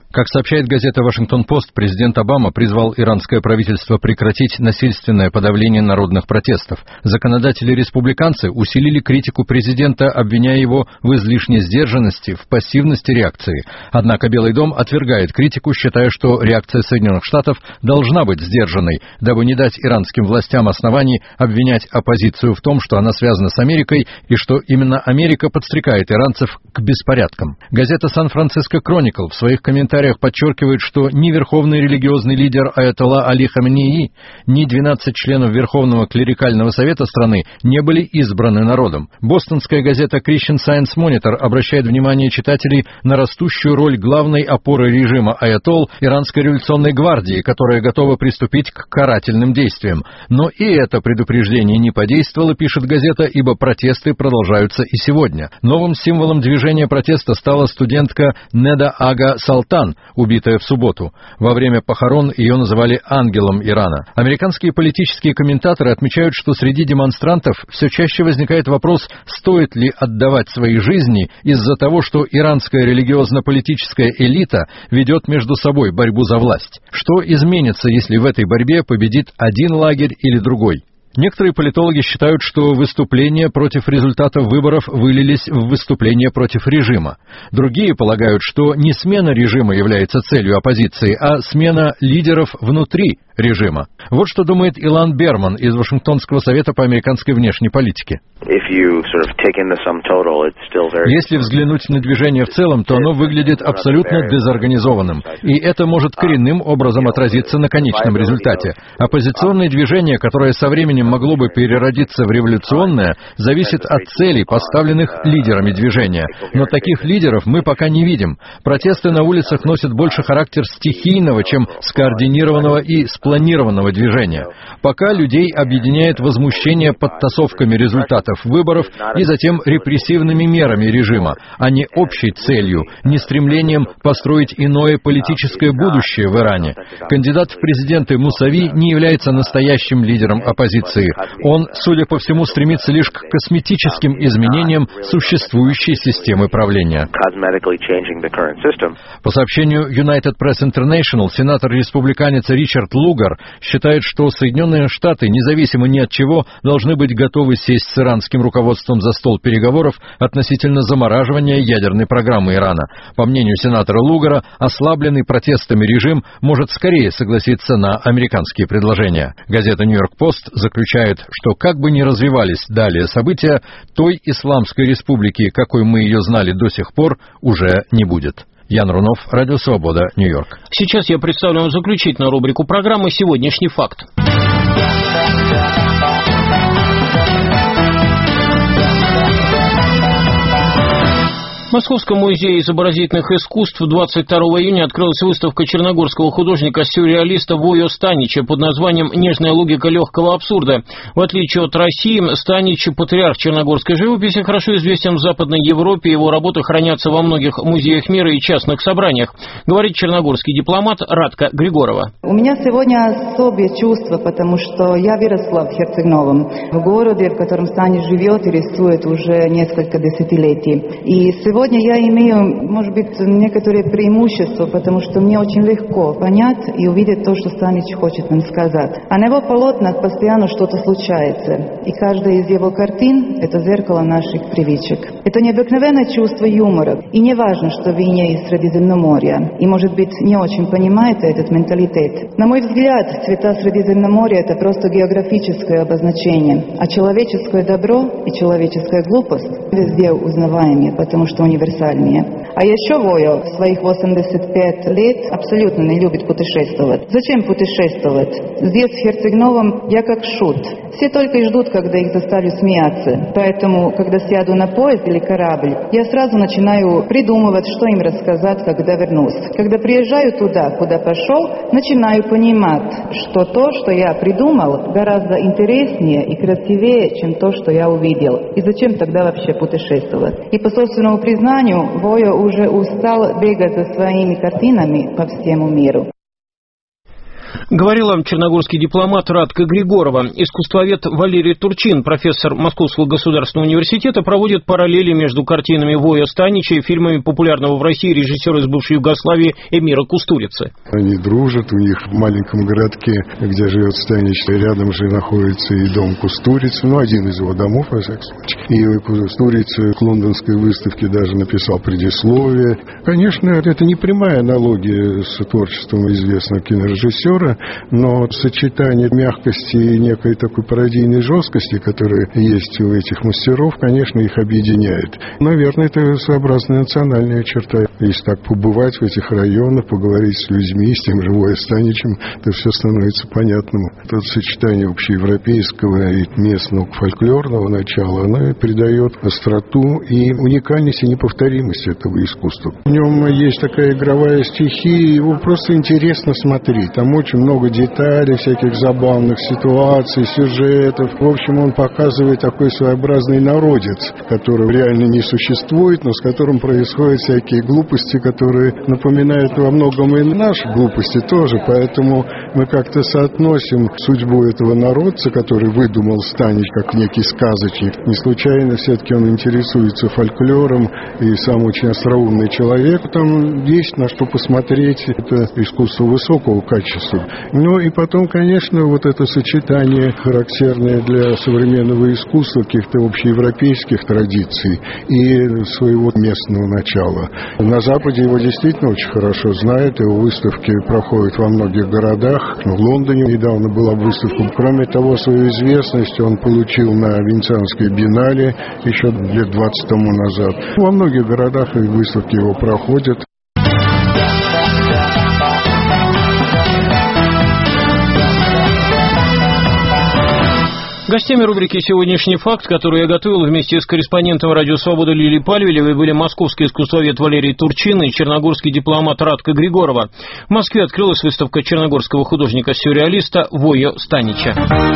Как сообщает газета «Вашингтон-Пост», президент Обама призвал иранское правительство прекратить насильственное подавление народных протестов. Законодатели-республиканцы усилили критику президента, обвиняя его в излишней сдержанности, в пассивности реакции. Однако Белый дом отвергает критику, считая, что реакция Соединенных Штатов должна быть сдержанной, дабы не дать иранским властям оснований обвинять оппозицию в том, что она связана с Америкой и что именно Америка подстрекает иранцев к беспорядкам. Газета «Сан-Франциско Кроникл» в своих комментариях подчеркивает, что ни верховный религиозный лидер аятолла Али Хаменеи, ни двенадцать членов Верховного клерикального совета страны не были избраны народом. Бостонская газета Christian Science Monitor обращает внимание читателей на растущую роль главной опоры режима аятолл Иранской революционной гвардии, которая готова приступить к карательным действиям. Но и это предупреждение не подействовало, пишет газета, ибо протесты продолжаются и сегодня. Новым символом движения протеста стала студентка Неда Ага Салтан, убитая в субботу. Во время похорон ее называли ангелом Ирана. Американские политические комментаторы отмечают, что среди демонстрантов все чаще возникает вопрос, стоит ли отдавать свои жизни из-за того, что иранская религиозно-политическая элита ведет между собой борьбу за власть. Что изменится, если в этой борьбе победит один лагерь или другой? Некоторые политологи считают, что выступления против результатов выборов вылились в выступления против режима. Другие полагают, что не смена режима является целью оппозиции, а смена лидеров внутри режима. Вот что думает Илан Берман из Вашингтонского совета по американской внешней политике. Если взглянуть на движение в целом, то оно выглядит абсолютно дезорганизованным, и это может коренным образом отразиться на конечном результате. Оппозиционное движение, которое со временем могло бы переродиться в революционное, зависит от целей, поставленных лидерами движения. Но таких лидеров мы пока не видим. Протесты на улицах носят больше характер стихийного, чем скоординированного и спланированного движения. Пока людей объединяет возмущение подтасовками результатов выборов и затем репрессивными мерами режима, а не общей целью, не стремлением построить иное политическое будущее в Иране. Кандидат в президенты Мусави не является настоящим лидером оппозиции. Он, судя по всему, стремится лишь к косметическим изменениям существующей системы правления. По сообщению United Press International, сенатор-республиканец Ричард Лугар считает, что Соединенные Штаты, независимо ни от чего, должны быть готовы сесть с иранским руководством за стол переговоров относительно замораживания ядерной программы Ирана. По мнению сенатора Лугара, ослабленный протестами режим может скорее согласиться на американские предложения. Газета «Нью-Йорк Пост» заключает, что как бы ни развивались далее события, той Исламской республики, какой мы ее знали до сих пор, уже не будет. Ян Рунов, Радио Свобода, Нью-Йорк. Сейчас я представлю вам заключительную рубрику программы «Сегодняшний факт». В Московском музее изобразительных искусств двадцать второго июня открылась выставка черногорского художника-сюрреалиста Войо Станича под названием «Нежная логика легкого абсурда». В отличие от России, Станич, патриарх черногорской живописи, хорошо известен в Западной Европе. Его работы хранятся во многих музеях мира и частных собраниях, говорит черногорский дипломат Радка Григорова. У меня сегодня особое чувство, потому что я выросла в Херцег-Новом, в городе, в котором Станич живет и рисует уже несколько десятилетий. И сегодня Сегодня я имею, может быть, некоторые преимущества, потому что мне очень легко понять и увидеть то, что Станич хочет нам сказать. А на его полотнах постоянно что-то случается, и каждая из его картин – это зеркало наших привычек. Это необыкновенное чувство юмора, и не важно, что вы не из Средиземноморья, и, может быть, не очень понимаете этот менталитет. На мой взгляд, цвета Средиземноморья – это просто географическое обозначение, а человеческое добро и человеческая глупость везде узнаваемые, потому что универсальнее. А еще Войо в своих восемьдесят пять лет абсолютно не любит путешествовать. Зачем путешествовать? Здесь, в Херцег-Новом, я как шут. Все только и ждут, когда их заставлю смеяться. Поэтому, когда сяду на поезд или корабль, я сразу начинаю придумывать, что им рассказать, когда вернусь. Когда приезжаю туда, куда пошел, начинаю понимать, что то, что я придумал, гораздо интереснее и красивее, чем то, что я увидел. И зачем тогда вообще путешествовать? И по собственному признанию, Войо уже устал бегать за своими картинами по всему миру. Говорила черногорский дипломат Радка Григорова. Искусствовед Валерий Турчин, профессор Московского государственного университета, проводит параллели между картинами Воя Станича и фильмами популярного в России режиссера из бывшей Югославии Эмира Кустурицы. Они дружат, у них в маленьком городке, где живет Станич, рядом же находится и дом Кустурицы, ну, один из его домов, во всяком случае. И Кустурица к лондонской выставке даже написал предисловие. Конечно, это не прямая аналогия с творчеством известного кинорежиссера, но сочетание мягкости и некой такой пародийной жесткости, которая есть у этих мастеров, конечно, их объединяет. Наверное, это своеобразная национальная черта. Если так побывать в этих районах, поговорить с людьми, с тем же Воя Станичем, то все становится понятным. Это сочетание общеевропейского и местного фольклорного начала, оно придает остроту и уникальность и неповторимость этого искусства. В нем есть такая игровая стихия, его просто интересно смотреть. Там очень много деталей, всяких забавных ситуаций, сюжетов. В общем, он показывает такой своеобразный народец, который реально не существует, но с которым происходят всякие глупости, которые напоминают во многом и наши глупости тоже. Поэтому мы как-то соотносим судьбу этого народца, который выдумал Станич как некий сказочник. Не случайно все-таки он интересуется фольклором и сам очень остроумный человек. Там есть на что посмотреть. Это искусство высокого качества. Ну и потом, конечно, вот это сочетание, характерное для современного искусства, каких-то общеевропейских традиций и своего местного начала. На Западе его действительно очень хорошо знают, его выставки проходят во многих городах. В Лондоне недавно была выставка. Кроме того, свою известность он получил на Венецианской биеннале еще лет двадцать тому назад. Во многих городах выставки его проходят. Гостями рубрики «Сегодняшний факт», которую я готовил вместе с корреспондентом «Радио Свобода» Лилией Пальвелевой, были московский искусствовед Валерий Турчин и черногорский дипломат Радка Григорова. В Москве открылась выставка черногорского художника-сюрреалиста Воя Станича.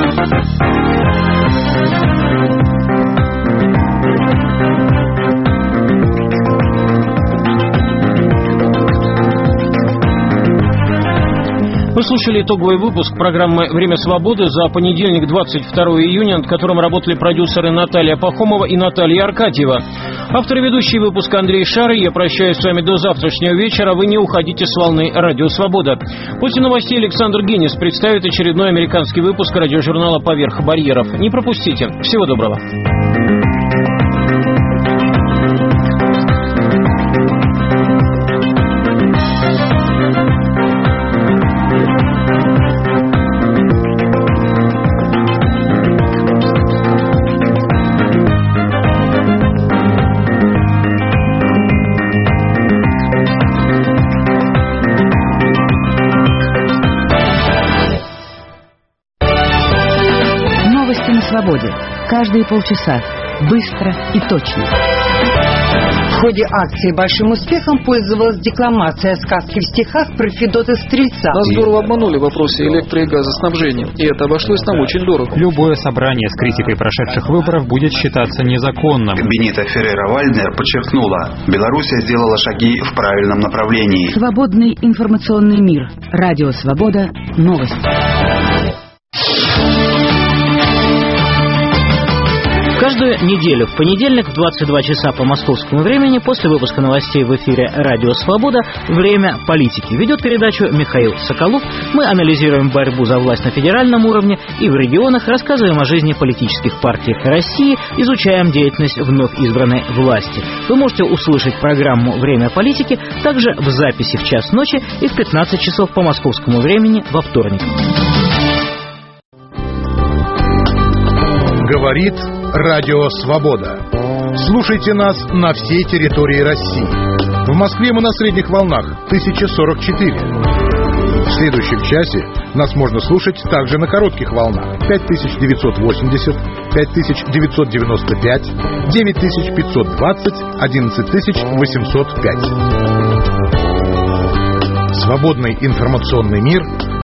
Вы слушали итоговый выпуск программы «Время свободы» за понедельник, двадцать второго июня, над которым работали продюсеры Наталья Пахомова и Наталья Аркадьева. Автор и ведущий выпуска Андрей Шары. Я прощаюсь с вами до завтрашнего вечера. Вы не уходите с волны «Радио Свобода». После новостей Александр Генис представит очередной американский выпуск радиожурнала «Поверх барьеров». Не пропустите. Всего доброго. Свободе. Каждые полчаса. Быстро и точно. В ходе акции большим успехом пользовалась декламация сказки в стихах про Федота Стрельца. Нас здорово обманули в вопросе электро- и газоснабжения, и это обошлось нам очень дорого. Любое собрание с критикой прошедших выборов будет считаться незаконным. Бенита Феррейра-Вальднер подчеркнула, Белоруссия сделала шаги в правильном направлении. Свободный информационный мир. Радио Свобода. Новости. Каждую неделю в понедельник в двадцать два часа по московскому времени после выпуска новостей в эфире «Радио Свобода» «Время политики» ведет передачу Михаил Соколов. Мы анализируем борьбу за власть на федеральном уровне и в регионах, рассказываем о жизни политических партий России, изучаем деятельность вновь избранной власти. Вы можете услышать программу «Время политики» также в записи в час ночи и в пятнадцать часов по московскому времени во вторник. Говорит Радио Свобода. Слушайте нас на всей территории России. В Москве мы на средних волнах тысяча сорок четыре. В следующем часе нас можно слушать также на коротких волнах пять тысяч девятьсот восемьдесят, пять тысяч девятьсот девяносто пять, девять тысяч пятьсот двадцать, одиннадцать тысяч восемьсот пять. Свободный информационный мир